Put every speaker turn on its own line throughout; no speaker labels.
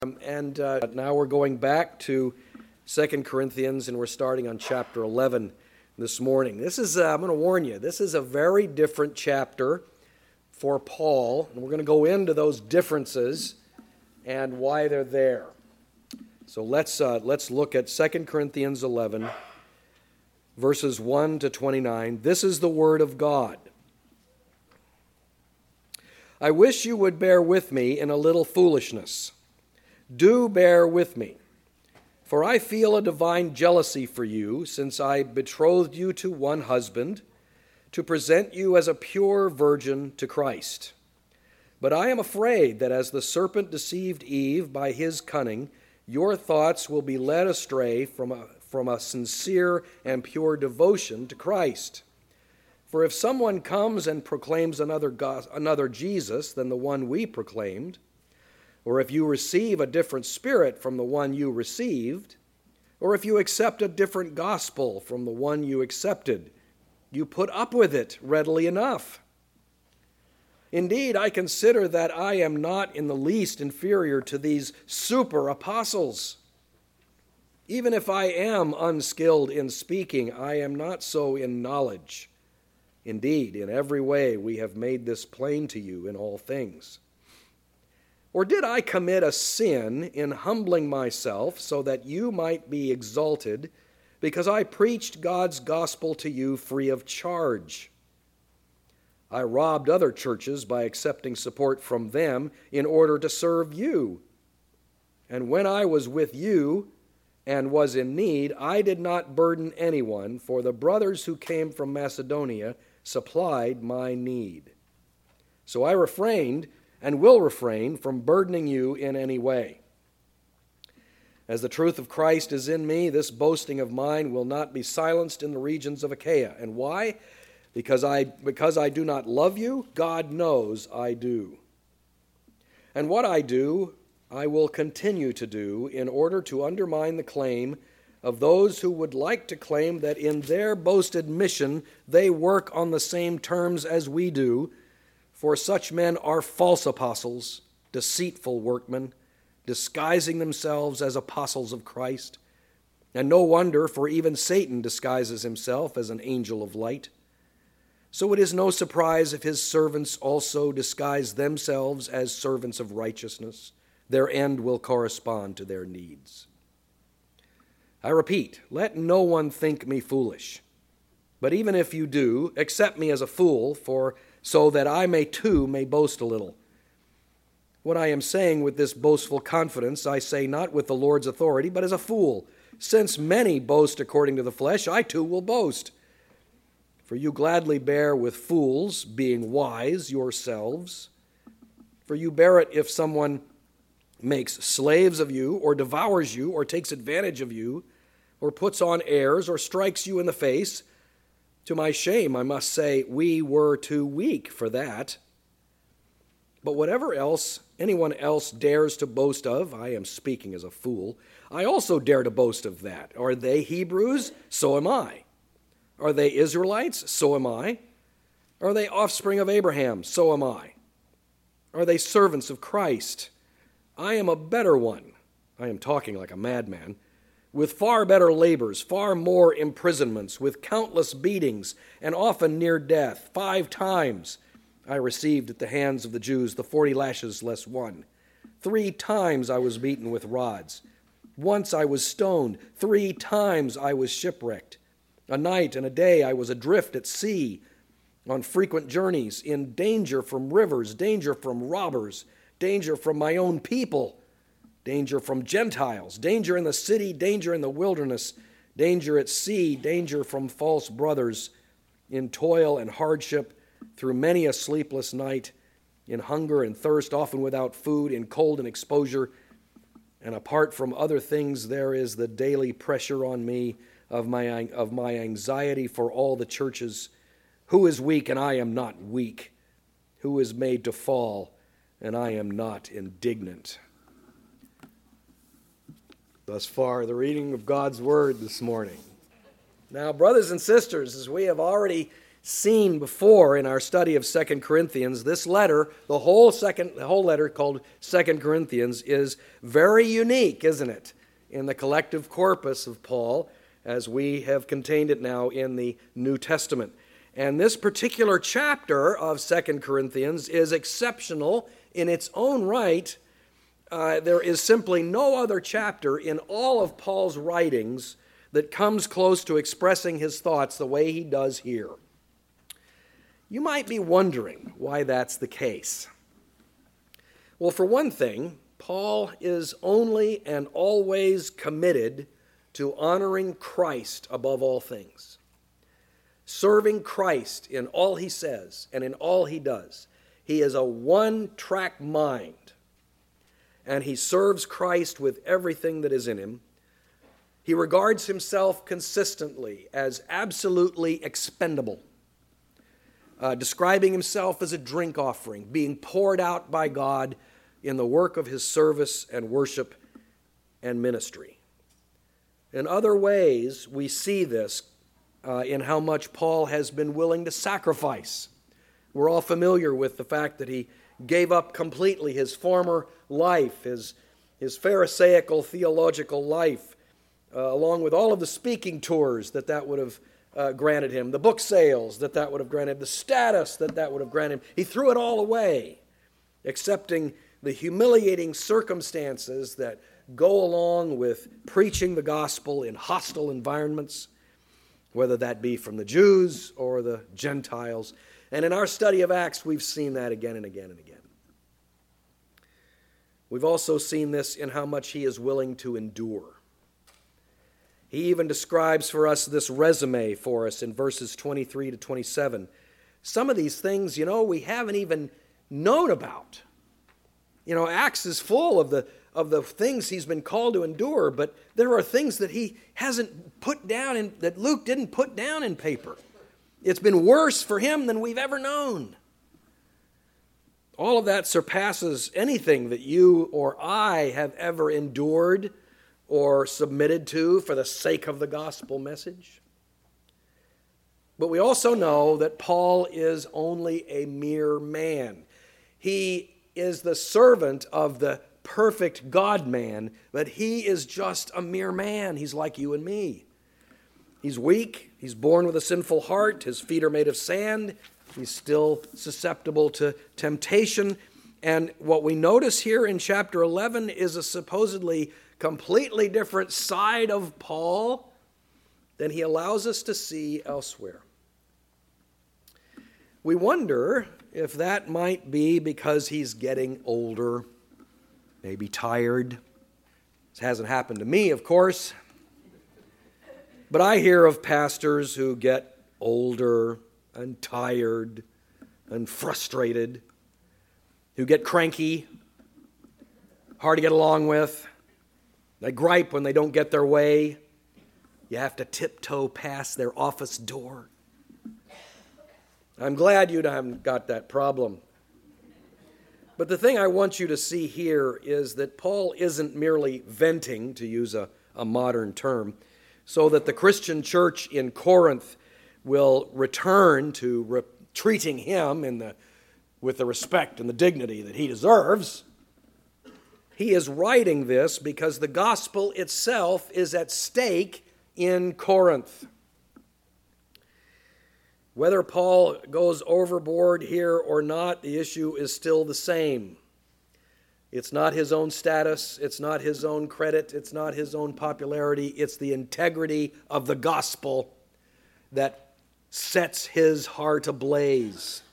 Now we're going back to 2 Corinthians, and we're starting on chapter 11 this morning. I'm going to warn you, this is a very different chapter for Paul, and we're going to go into those differences and why they're there. So let's look at 2 Corinthians 11, verses 1 to 29. This is the word of God. I wish you would bear with me in a little foolishness. Do bear with me, for I feel a divine jealousy for you, since I betrothed you to one husband, to present you as a pure virgin to Christ. But I am afraid that as the serpent deceived Eve by his cunning, your thoughts will be led astray from a sincere and pure devotion to Christ. For if someone comes and proclaims another Jesus than the one we proclaimed, or if you receive a different spirit from the one you received, or if you accept a different gospel from the one you accepted, you put up with it readily enough. Indeed, I consider that I am not in the least inferior to these super apostles. Even if I am unskilled in speaking, I am not so in knowledge. Indeed, in every way we have made this plain to you in all things. Or did I commit a sin in humbling myself so that you might be exalted because I preached God's gospel to you free of charge? I robbed other churches by accepting support from them in order to serve you. And when I was with you and was in need, I did not burden anyone, for the brothers who came from Macedonia supplied my need. So I refrained and will refrain from burdening you in any way. As the truth of Christ is in me, this boasting of mine will not be silenced in the regions of Achaia. And why? Because I do not love you, God knows I do. And what I do, I will continue to do in order to undermine the claim of those who would like to claim that in their boasted mission they work on the same terms as we do. For such men are false apostles, deceitful workmen, disguising themselves as apostles of Christ. And no wonder, for even Satan disguises himself as an angel of light. So it is no surprise if his servants also disguise themselves as servants of righteousness. Their end will correspond to their needs. I repeat, let no one think me foolish. But even if you do, accept me as a fool, so that I may boast a little. What I am saying with this boastful confidence, I say not with the Lord's authority, but as a fool. Since many boast according to the flesh, I too will boast. For you gladly bear with fools, being wise yourselves. For you bear it if someone makes slaves of you, or devours you, or takes advantage of you, or puts on airs, or strikes you in the face. To my shame, I must say, we were too weak for that. But whatever else anyone else dares to boast of, I am speaking as a fool, I also dare to boast of that. Are they Hebrews? So am I. Are they Israelites? So am I. Are they offspring of Abraham? So am I. Are they servants of Christ? I am a better one. I am talking like a madman. With far better labors, far more imprisonments, with countless beatings, and often near death. 5 times I received at the hands of the Jews the 40 lashes less one. 3 times I was beaten with rods. Once I was stoned. 3 times I was shipwrecked. A night and a day I was adrift at sea, on frequent journeys, in danger from rivers, danger from robbers, danger from my own people, danger from Gentiles, danger in the city, danger in the wilderness, danger at sea, danger from false brothers, in toil and hardship, through many a sleepless night, in hunger and thirst, often without food, in cold and exposure. And apart from other things, there is the daily pressure on me of my anxiety for all the churches. Who is weak and I am not weak? Who is made to fall and I am not indignant? Thus far, the reading of God's Word this morning. Now, brothers and sisters, as we have already seen before in our study of 2 Corinthians, this letter, the whole letter called 2 Corinthians, is very unique, isn't it, in the collective corpus of Paul, as we have contained it now in the New Testament. And this particular chapter of 2 Corinthians is exceptional in its own right. There is simply no other chapter in all of Paul's writings that comes close to expressing his thoughts the way he does here. You might be wondering why that's the case. Well, for one thing, Paul is only and always committed to honoring Christ above all things, serving Christ in all he says and in all he does. He is a one-track mind, and he serves Christ with everything that is in him. He regards himself consistently as absolutely expendable, describing himself as a drink offering, being poured out by God in the work of his service and worship and ministry. In other ways, we see this in how much Paul has been willing to sacrifice. We're all familiar with the fact that he gave up completely his former life, his Pharisaical theological life, along with all of the speaking tours that would have granted him, the book sales that would have granted, the status that would have granted him. He threw it all away, accepting the humiliating circumstances that go along with preaching the gospel in hostile environments, whether that be from the Jews or the Gentiles. And in our study of Acts, we've seen that again and again and again. We've also seen this in how much he is willing to endure. He even describes for us this resume for us in verses 23 to 27. Some of these things, we haven't even known about. Acts is full of the things he's been called to endure, but there are things that he hasn't put down, that Luke didn't put down in paper. It's been worse for him than we've ever known. All of that surpasses anything that you or I have ever endured or submitted to for the sake of the gospel message. But we also know that Paul is only a mere man. He is the servant of the perfect God-man, but he is just a mere man. He's like you and me. He's weak. He's born with a sinful heart. His feet are made of sand. He's still susceptible to temptation. And what we notice here in chapter 11 is a supposedly completely different side of Paul than he allows us to see elsewhere. We wonder if that might be because he's getting older, maybe tired. This hasn't happened to me, of course. But I hear of pastors who get older and tired and frustrated, who get cranky, hard to get along with. They gripe when they don't get their way. You have to tiptoe past their office door. I'm glad you haven't got that problem. But the thing I want you to see here is that Paul isn't merely venting, to use a modern term, so that the Christian church in Corinth will return to treating him with the respect and the dignity that he deserves. He is writing this because the gospel itself is at stake in Corinth. Whether Paul goes overboard here or not, the issue is still the same. It's not his own status, it's not his own credit, it's not his own popularity, it's the integrity of the gospel that sets his heart ablaze.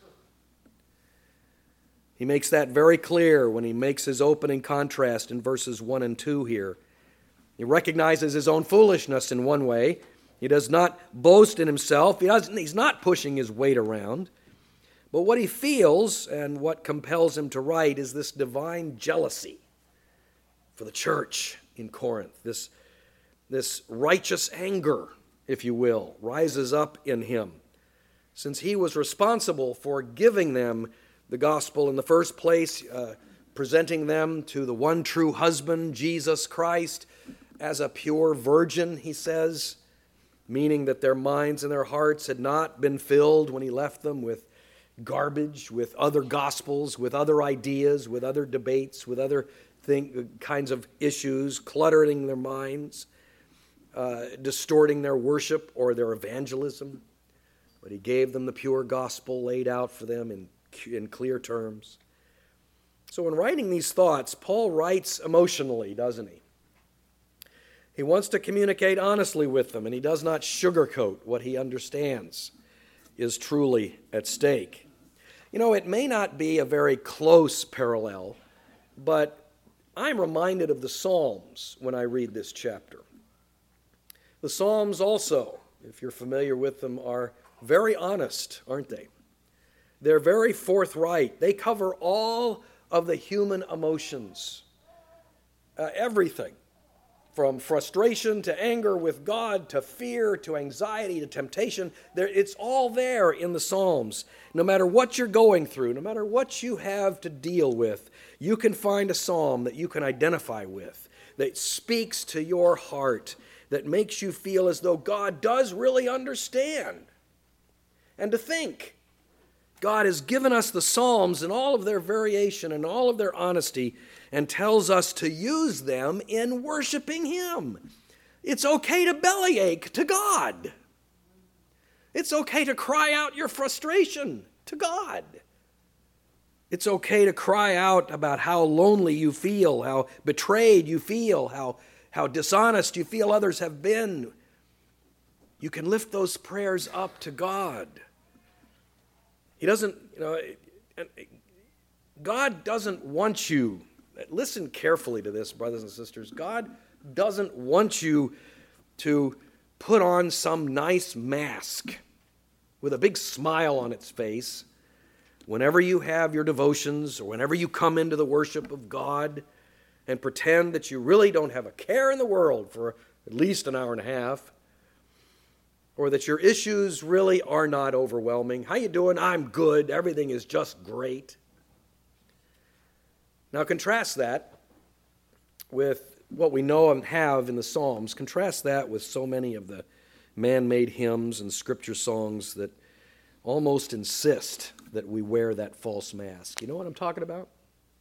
He makes that very clear when he makes his opening contrast in verses 1 and 2 here. He recognizes his own foolishness in one way. He does not boast in himself. He's not pushing his weight around. But what he feels and what compels him to write is this divine jealousy for the church in Corinth. This righteous anger, if you will, rises up in him, since he was responsible for giving them the gospel in the first place, presenting them to the one true husband, Jesus Christ, as a pure virgin, he says. meaning that their minds and their hearts had not been filled when he left them with garbage, with other gospels, with other ideas, with other debates, with other kinds of issues, cluttering their minds, distorting their worship or their evangelism. But he gave them the pure gospel laid out for them in clear terms. So in writing these thoughts, Paul writes emotionally, doesn't he? He wants to communicate honestly with them, and he does not sugarcoat what he understands is truly at stake. You know, it may not be a very close parallel, but I'm reminded of the Psalms when I read this chapter. The Psalms also, if you're familiar with them, are very honest, aren't they? They're very forthright. They cover all of the human emotions, everything. From frustration to anger with God, to fear, to anxiety, to temptation. It's all there in the Psalms. No matter what you're going through, no matter what you have to deal with, you can find a psalm that you can identify with, that speaks to your heart, that makes you feel as though God does really understand. And to think, God has given us the Psalms in all of their variation and all of their honesty, and tells us to use them in worshiping Him. It's okay to bellyache to God. It's okay to cry out your frustration to God. It's okay to cry out about how lonely you feel, how betrayed you feel, how dishonest you feel others have been. You can lift those prayers up to God. He doesn't, God doesn't want you. Listen carefully to this, brothers and sisters. God doesn't want you to put on some nice mask with a big smile on its face whenever you have your devotions or whenever you come into the worship of God and pretend that you really don't have a care in the world for at least an hour and a half, or that your issues really are not overwhelming. How you doing? I'm good. Everything is just great. Now contrast that with what we know and have in the Psalms. Contrast that with so many of the man-made hymns and scripture songs that almost insist that we wear that false mask. You know what I'm talking about?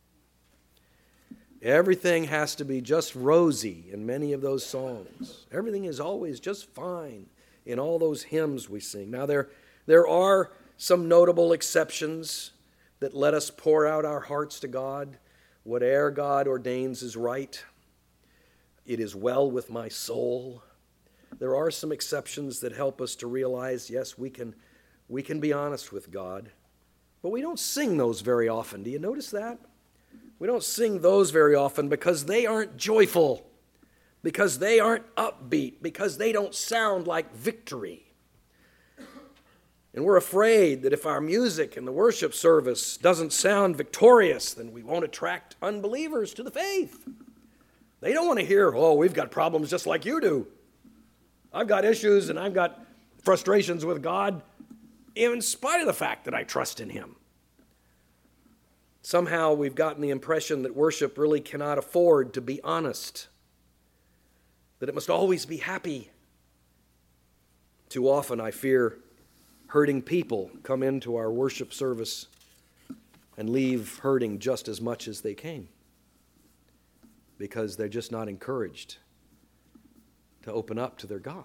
Everything has to be just rosy in many of those songs. Everything is always just fine in all those hymns we sing. Now there are some notable exceptions that let us pour out our hearts to God. Whate'er God ordains is right. It is well with my soul. There are some exceptions that help us to realize, yes, we can be honest with God. But we don't sing those very often. Do you notice that? We don't sing those very often because they aren't joyful, because they aren't upbeat, because they don't sound like victory. And we're afraid that if our music in the worship service doesn't sound victorious, then we won't attract unbelievers to the faith. They don't want to hear, oh, we've got problems just like you do. I've got issues and I've got frustrations with God, in spite of the fact that I trust in Him. Somehow we've gotten the impression that worship really cannot afford to be honest, that it must always be happy. Too often, I fear, hurting people come into our worship service and leave hurting just as much as they came because they're just not encouraged to open up to their God.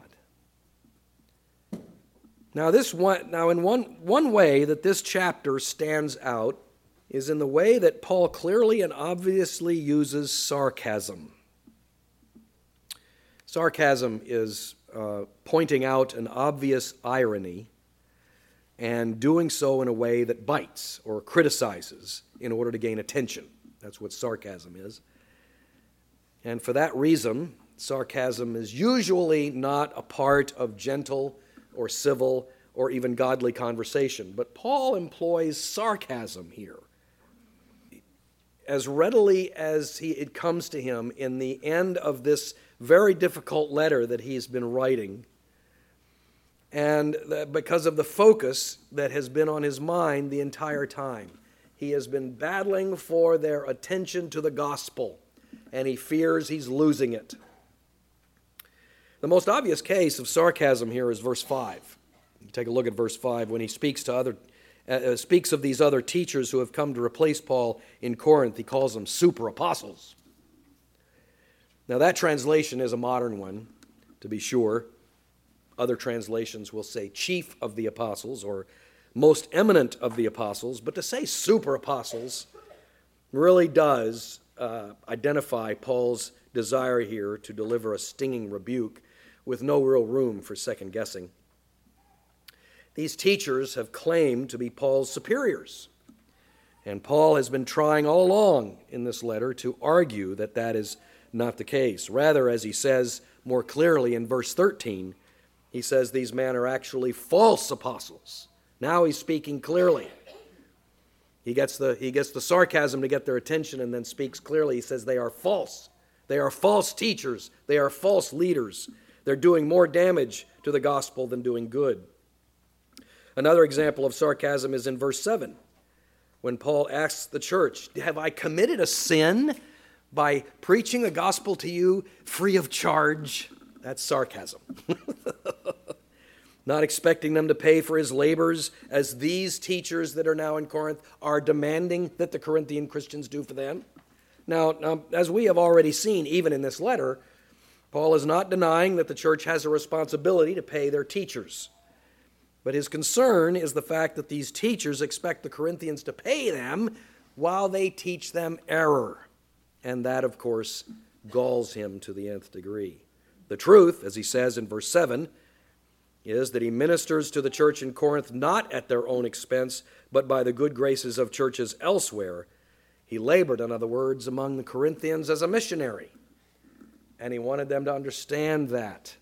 Now, in one way that this chapter stands out is in the way that Paul clearly and obviously uses sarcasm. Sarcasm is pointing out an obvious irony and doing so in a way that bites or criticizes in order to gain attention. That's what sarcasm is. And for that reason, sarcasm is usually not a part of gentle or civil or even godly conversation. But Paul employs sarcasm here as readily as it comes to him in the end of this very difficult letter that he's been writing. And because of the focus that has been on his mind the entire time. He has been battling for their attention to the gospel, and he fears he's losing it. The most obvious case of sarcasm here is verse 5. You take a look at verse 5 when he speaks of these other teachers who have come to replace Paul in Corinth. He calls them super apostles. Now that translation is a modern one, to be sure. Other translations will say chief of the apostles or most eminent of the apostles, but to say super apostles really does identify Paul's desire here to deliver a stinging rebuke with no real room for second guessing. These teachers have claimed to be Paul's superiors, and Paul has been trying all along in this letter to argue that that is not the case. Rather, as he says more clearly in verse 13, he says these men are actually false apostles. Now he's speaking clearly. He gets the sarcasm to get their attention and then speaks clearly. He says they are false. They are false teachers. They are false leaders. They're doing more damage to the gospel than doing good. Another example of sarcasm is in verse 7, when Paul asks the church, have I committed a sin by preaching the gospel to you free of charge? That's sarcasm. Not expecting them to pay for his labors, as these teachers that are now in Corinth are demanding that the Corinthian Christians do for them. Now, as we have already seen, even in this letter, Paul is not denying that the church has a responsibility to pay their teachers. But his concern is the fact that these teachers expect the Corinthians to pay them while they teach them error. And that, of course, galls him to the nth degree. The truth, as he says in verse 7, is that he ministers to the church in Corinth not at their own expense, but by the good graces of churches elsewhere. He labored, in other words, among the Corinthians as a missionary. And he wanted them to understand that.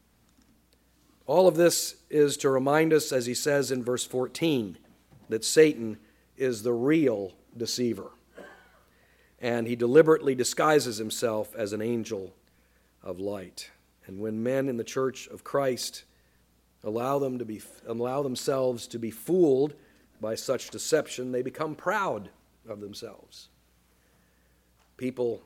All of this is to remind us, as he says in verse 14, that Satan is the real deceiver. And he deliberately disguises himself as an angel of light. And when men in the church of Christ allow themselves to be fooled by such deception, they become proud of themselves. People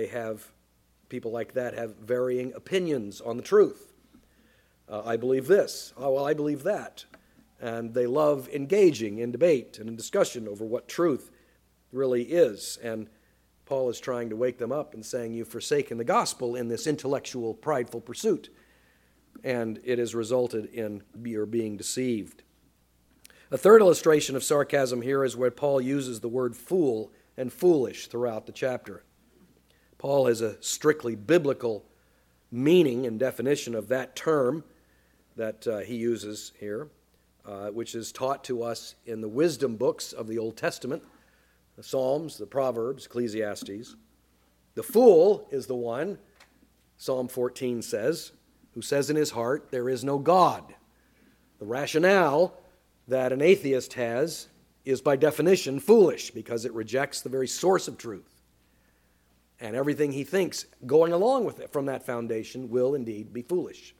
like that have varying opinions on the truth. I believe this. Oh, well, I believe that. And they love engaging in debate and in discussion over what truth really is. And Paul is trying to wake them up and saying, you've forsaken the gospel in this intellectual, prideful pursuit. And it has resulted in your being deceived. A third illustration of sarcasm here is where Paul uses the word fool and foolish throughout the chapter. Paul has a strictly biblical meaning and definition of that term that he uses here, which is taught to us in the wisdom books of the Old Testament, the Psalms, the Proverbs, Ecclesiastes. The fool is the one, Psalm 14 says, who says in his heart, there is no God. The rationale that an atheist has is by definition foolish because it rejects the very source of truth. And everything he thinks going along with it from that foundation will indeed be foolish.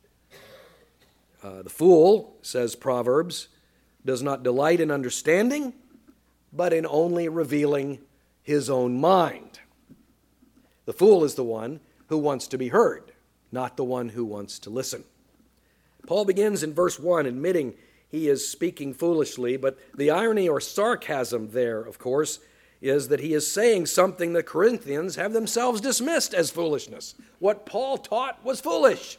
The fool, says Proverbs, does not delight in understanding, but in only revealing his own mind. The fool is the one who wants to be heard, not the one who wants to listen. Paul begins in verse 1 admitting he is speaking foolishly, but the irony or sarcasm there, of course, is that he is saying something the Corinthians have themselves dismissed as foolishness. What Paul taught was foolish.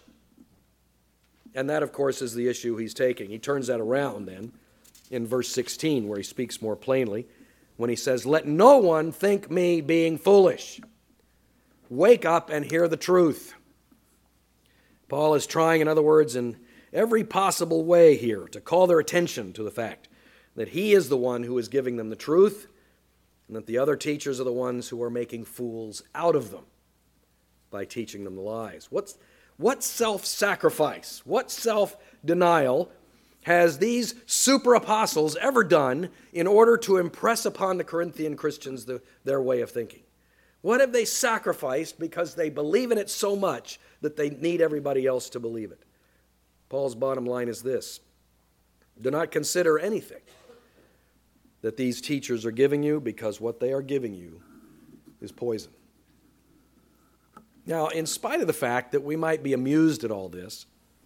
And that, of course, is the issue he's taking. He turns that around then in verse 16, where he speaks more plainly, when he says, let no one think me being foolish. Wake up and hear the truth. Paul is trying, in other words, in every possible way here to call their attention to the fact that he is the one who is giving them the truth, and that the other teachers are the ones who are making fools out of them by teaching them the lies. What self-sacrifice, what self-denial has these super apostles ever done in order to impress upon the Corinthian Christians their way of thinking? What have they sacrificed because they believe in it so much that they need everybody else to believe it? Paul's bottom line is this: do not consider anything that these teachers are giving you, because what they are giving you is poison. Now, in spite of the fact that we might be amused at all this,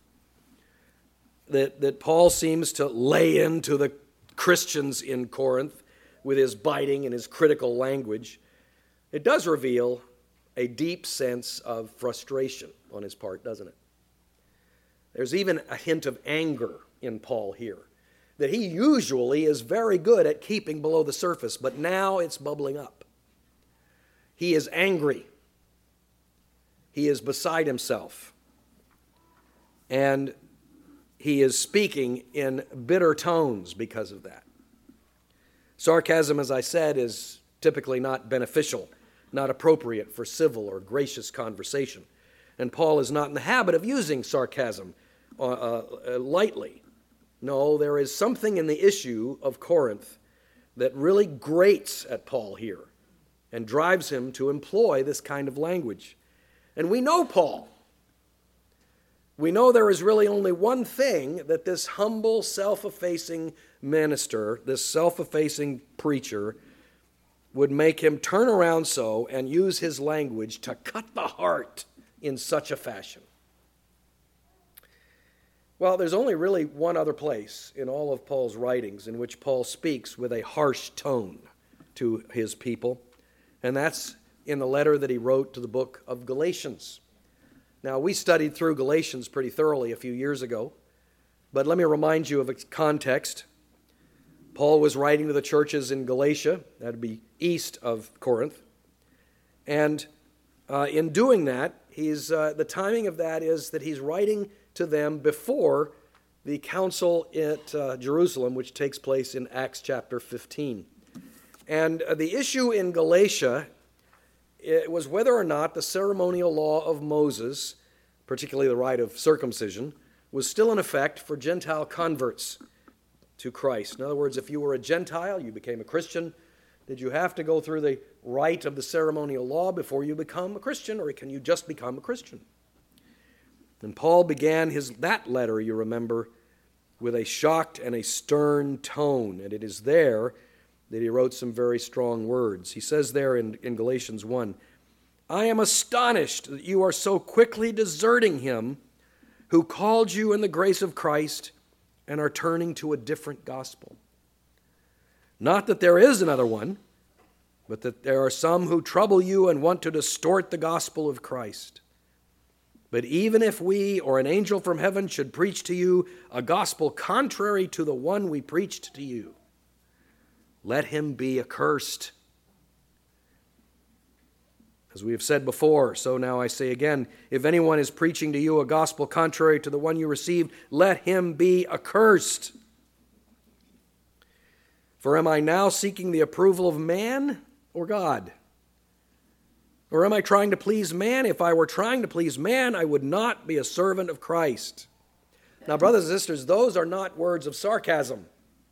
that Paul seems to lay into the Christians in Corinth with his biting and his critical language, it does reveal a deep sense of frustration on his part, doesn't it? There's even a hint of anger in Paul here, that he usually is very good at keeping below the surface, but now it's bubbling up. He is angry. He is beside himself. And he is speaking in bitter tones because of that. Sarcasm, as I said, is typically not beneficial, not appropriate for civil or gracious conversation. And Paul is not in the habit of using sarcasm lightly. No, there is something in the issue of Corinth that really grates at Paul here and drives him to employ this kind of language. And we know Paul. We know there is really only one thing that this humble, self-effacing minister, this self-effacing preacher, would make him turn around so and use his language to cut the heart in such a fashion. Well, there's only really one other place in all of Paul's writings in which Paul speaks with a harsh tone to his people, and that's in the letter that he wrote to the book of Galatians. Now, we studied through Galatians pretty thoroughly a few years ago, but let me remind you of its context. Paul was writing to the churches in Galatia, that would be east of Corinth, and in doing that, the timing of that is that he's writing to them before the council at Jerusalem, which takes place in Acts chapter 15. And the issue in Galatia, it was whether or not the ceremonial law of Moses, particularly the rite of circumcision, was still in effect for Gentile converts to Christ. In other words, if you were a Gentile, you became a Christian, did you have to go through the rite of the ceremonial law before you become a Christian, or can you just become a Christian? And Paul began that letter, you remember, with a shocked and a stern tone, and it is there that he wrote some very strong words. He says there in Galatians 1, "I am astonished that you are so quickly deserting him who called you in the grace of Christ and are turning to a different gospel. Not that there is another one, but that there are some who trouble you and want to distort the gospel of Christ. But even if we or an angel from heaven should preach to you a gospel contrary to the one we preached to you, let him be accursed. As we have said before, so now I say again, if anyone is preaching to you a gospel contrary to the one you received, let him be accursed. For am I now seeking the approval of man or God? Or am I trying to please man? If I were trying to please man, I would not be a servant of Christ." Now, brothers and sisters, those are not words of sarcasm.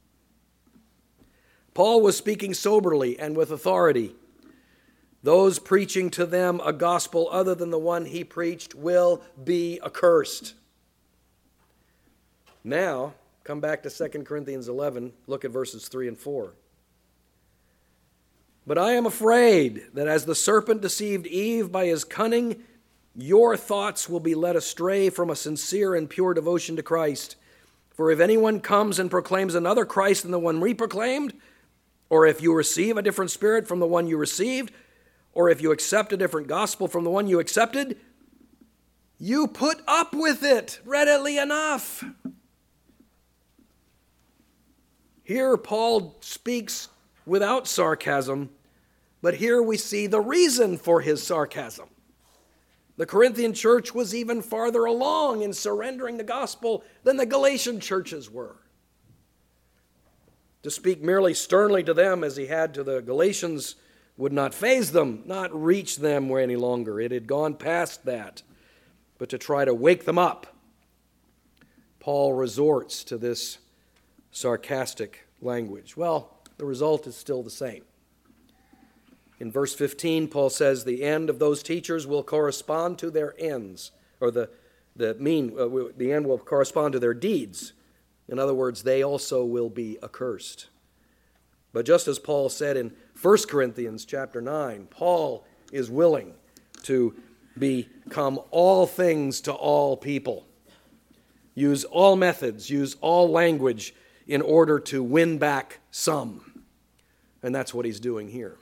Paul was speaking soberly and with authority. Those preaching to them a gospel other than the one he preached will be accursed. Now, come back to 2 Corinthians 11, look at verses 3 and 4. "But I am afraid that as the serpent deceived Eve by his cunning, your thoughts will be led astray from a sincere and pure devotion to Christ. For if anyone comes and proclaims another Christ than the one we proclaimed, or if you receive a different spirit from the one you received, or if you accept a different gospel from the one you accepted, you put up with it readily enough." Here Paul speaks without sarcasm, but here we see the reason for his sarcasm. The Corinthian church was even farther along in surrendering the gospel than the Galatian churches were. To speak merely sternly to them as he had to the Galatians would not faze them, not reach them any longer. It had gone past that. But to try to wake them up, Paul resorts to this sarcastic language. Well, the result is still the same. In verse 15, Paul says, "The end of those teachers will correspond to their ends," or the end will correspond to their deeds. In other words, they also will be accursed. But just as Paul said in 1 Corinthians chapter 9, Paul is willing to become all things to all people. Use all methods, use all language in order to win back some. And that's what he's doing here.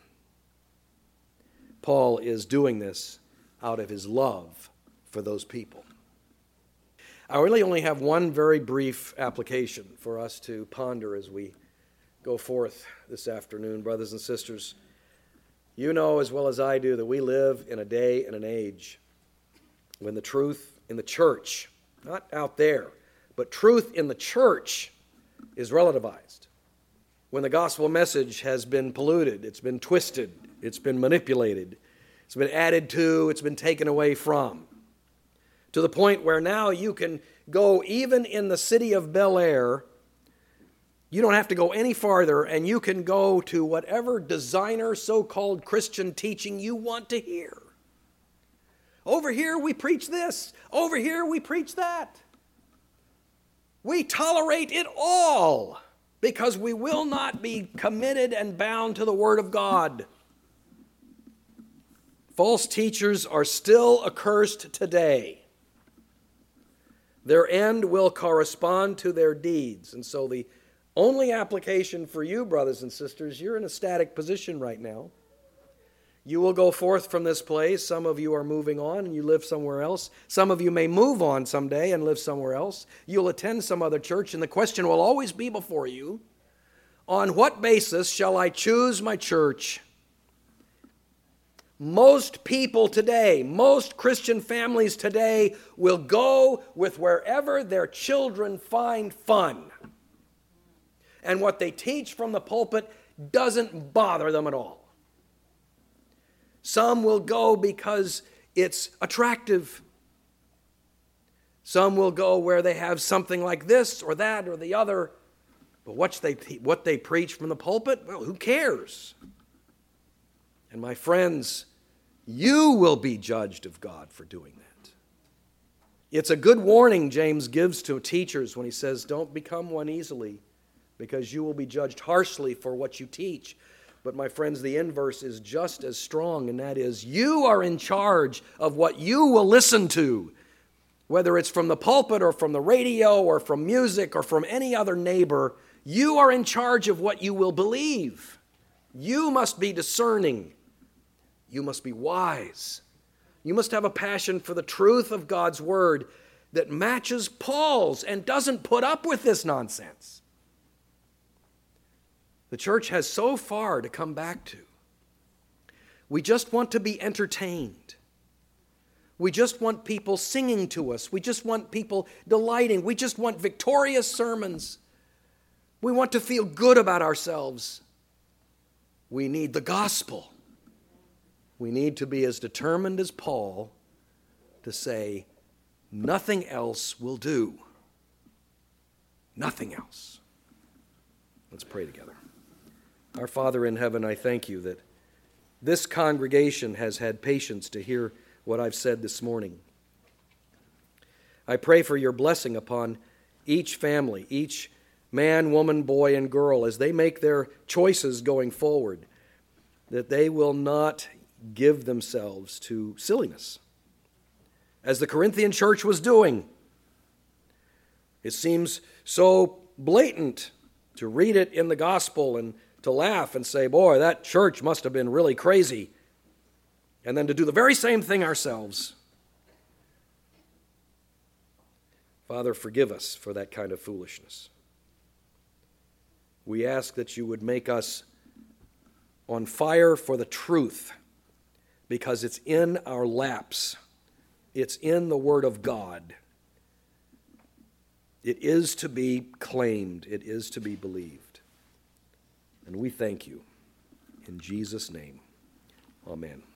Paul is doing this out of his love for those people. I really only have one very brief application for us to ponder as we go forth this afternoon, brothers and sisters. You know as well as I do that we live in a day and an age when the truth in the church, not out there, but truth in the church is relativized. When the gospel message has been polluted, it's been twisted, it's been manipulated, it's been added to, it's been taken away from. To the point where now you can go even in the city of Bel Air, you don't have to go any farther, and you can go to whatever designer so-called Christian teaching you want to hear. Over here we preach this. Over here we preach that. We tolerate it all because we will not be committed and bound to the Word of God. False teachers are still accursed today. Their end will correspond to their deeds. And so the only application for you, brothers and sisters, you're in a static position right now. You will go forth from this place. Some of you are moving on and you live somewhere else. Some of you may move on someday and live somewhere else. You'll attend some other church, and the question will always be before you, on what basis shall I choose my church? Most people today, most Christian families today will go with wherever their children find fun. And what they teach from the pulpit doesn't bother them at all. Some will go because it's attractive. Some will go where they have something like this or that or the other. But what they preach from the pulpit, well, who cares? And my friends, you will be judged of God for doing that. It's a good warning James gives to teachers when he says, don't become one easily, because you will be judged harshly for what you teach. But my friends, the inverse is just as strong, and that is, you are in charge of what you will listen to, whether it's from the pulpit or from the radio or from music or from any other neighbor. You are in charge of what you will believe. You must be discerning. You must be wise. You must have a passion for the truth of God's word that matches Paul's and doesn't put up with this nonsense. The church has so far to come back to. We just want to be entertained. We just want people singing to us. We just want people delighting. We just want victorious sermons. We want to feel good about ourselves. We need the gospel. We need to be as determined as Paul to say, nothing else will do. Nothing else. Let's pray together. Our Father in heaven, I thank you that this congregation has had patience to hear what I've said this morning. I pray for your blessing upon each family, each man, woman, boy, and girl, as they make their choices going forward, that they will not give themselves to silliness, as the Corinthian church was doing. It seems so blatant to read it in the gospel and to laugh and say, boy, that church must have been really crazy, and then to do the very same thing ourselves. Father, forgive us for that kind of foolishness. We ask that you would make us on fire for the truth, because it's in our laps. It's in the Word of God. It is to be claimed. It is to be believed. And we thank you. In Jesus' name, amen.